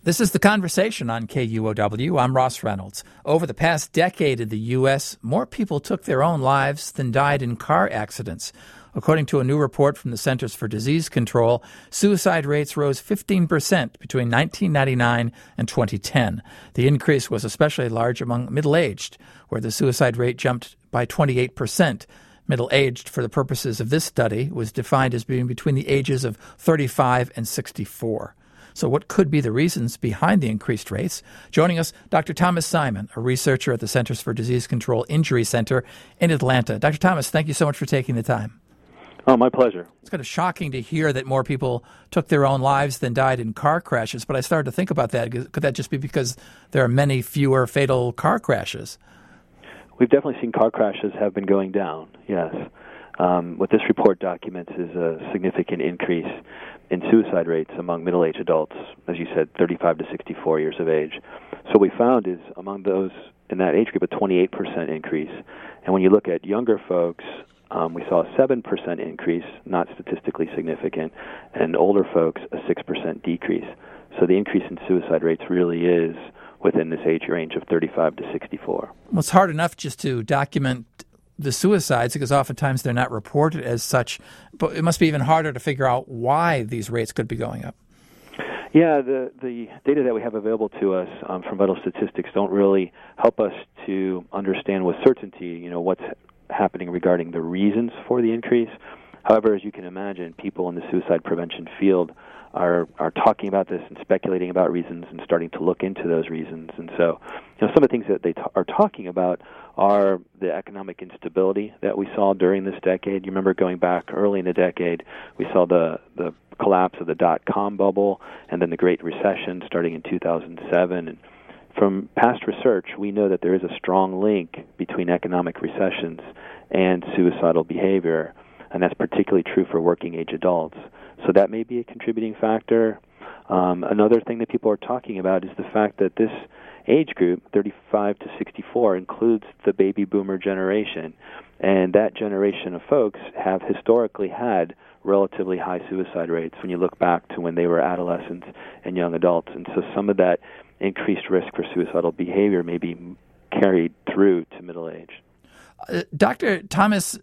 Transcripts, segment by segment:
This is The Conversation on KUOW. I'm Ross Reynolds. Over the past decade in the U.S., more people took their own lives than died in car accidents. According to a new report from the Centers for Disease Control, suicide rates rose 15% between 1999 and 2010. The increase was especially large among middle-aged, where the suicide rate jumped by 28%. Middle-aged, for the purposes of this study, was defined as being between the ages of 35 and 64. So what could be the reasons behind the increased rates? Joining us, Dr. Thomas Simon, a researcher at the Centers for Disease Control Injury Center in Atlanta. Dr. Thomas, thank you so much for taking the time. Oh, my pleasure. It's kind of shocking to hear that more people took their own lives than died in car crashes, but I started to think about that. Could that just be because there are many fewer fatal car crashes? We've definitely seen car crashes have been going down, yes. What this report documents is a significant increase in suicide rates among middle-aged adults, as you said, 35 to 64 years of age. So what we found is among those in that age group, a 28% increase. And when you look at younger folks, we saw a 7% increase, not statistically significant, and older folks, a 6% decrease. So the increase in suicide rates really is within this age range of 35 to 64. Well, it's hard enough just to document the suicides because oftentimes they're not reported as such, but it must be even harder to figure out why these rates could be going up. Yeah, the data that we have available to us from vital statistics don't really help us to understand with certainty, what's happening regarding the reasons for the increase. However, as you can imagine, people in the suicide prevention field are talking about this and speculating about reasons and starting to look into those reasons. And so, some of the things that they are talking about are the economic instability that we saw during this decade. You remember going back early in the decade, we saw the collapse of the dot-com bubble and then the Great Recession starting in 2007. And from past research, we know that there is a strong link between economic recessions and suicidal behavior, and that's particularly true for working-age adults. So that may be a contributing factor. Another thing that people are talking about is the fact that this age group, 35 to 64, includes the baby boomer generation, and that generation of folks have historically had relatively high suicide rates when you look back to when they were adolescents and young adults. And so some of that increased risk for suicidal behavior may be carried through to middle age. Dr. Thomas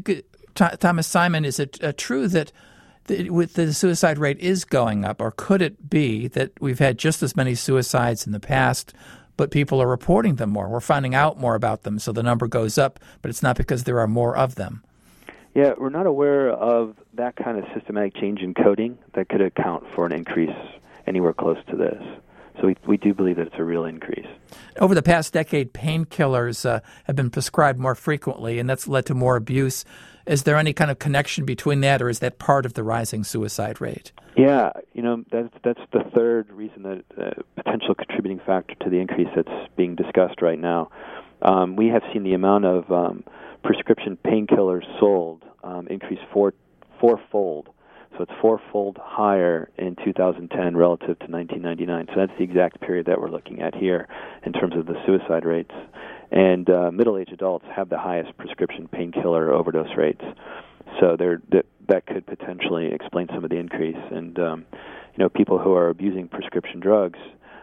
Simon, is it true that with the suicide rate is going up, or could it be that we've had just as many suicides in the past, but people are reporting them more? We're finding out more about them, so the number goes up, but it's not because there are more of them. Yeah, we're not aware of that kind of systematic change in coding that could account for an increase anywhere close to this. So we do believe that it's a real increase. Over the past decade, painkillers have been prescribed more frequently, and that's led to more abuse. Is there any kind of connection between that, or is that part of the rising suicide rate? Yeah, that's the third reason, that potential contributing factor to the increase that's being discussed right now. We have seen the amount of prescription painkillers sold increase fourfold. So it's fourfold higher in 2010 relative to 1999. So that's the exact period that we're looking at here in terms of the suicide rates. And middle-aged adults have the highest prescription painkiller overdose rates. So that could potentially explain some of the increase. And people who are abusing prescription drugs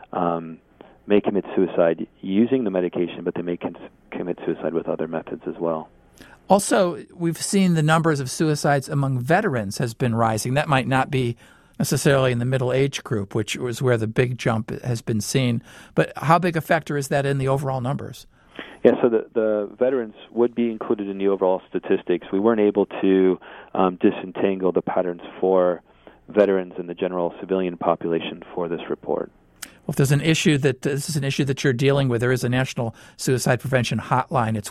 may commit suicide using the medication, but they may commit suicide with other methods as well. Also, we've seen the numbers of suicides among veterans has been rising. That might not be necessarily in the middle age group, which was where the big jump has been seen. But how big a factor is that in the overall numbers? Yeah, so the veterans would be included in the overall statistics. We weren't able to disentangle the patterns for veterans and the general civilian population for this report. Well, if there's an issue that this is an issue that you're dealing with, there is a National Suicide Prevention Hotline. It's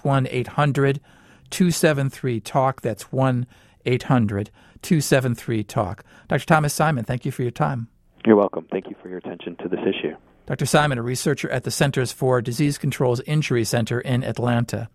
1-800-273-TALK. That's 1-800-273-TALK. Dr. Thomas Simon, thank you for your time. You're welcome. Thank you for your attention to this issue. Dr. Simon, a researcher at the Centers for Disease Control's Injury Center in Atlanta.